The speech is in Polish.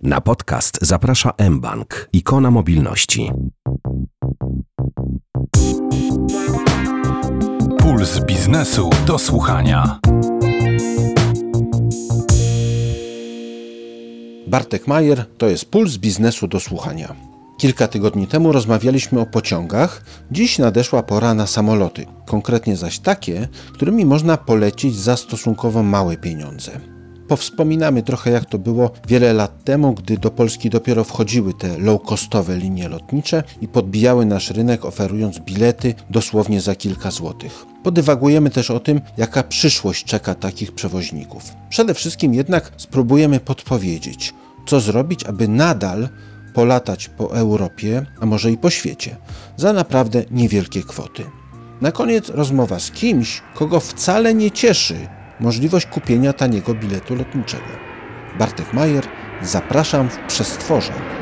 Na podcast zaprasza mBank, ikona mobilności. Puls biznesu do słuchania. Bartek Majer, to jest Puls biznesu do słuchania. Kilka tygodni temu rozmawialiśmy o pociągach, dziś nadeszła pora na samoloty, konkretnie zaś takie, którymi można polecieć za stosunkowo małe pieniądze. Powspominamy trochę, jak to było wiele lat temu, gdy do Polski dopiero wchodziły te low-costowe linie lotnicze i podbijały nasz rynek, oferując bilety dosłownie za kilka złotych. Podywagujemy też o tym, jaka przyszłość czeka takich przewoźników. Przede wszystkim jednak spróbujemy podpowiedzieć, co zrobić, aby nadal polatać po Europie, a może i po świecie, za naprawdę niewielkie kwoty. Na koniec rozmowa z kimś, kogo wcale nie cieszy możliwość kupienia taniego biletu lotniczego. Bartek Majer, zapraszam w przestworze.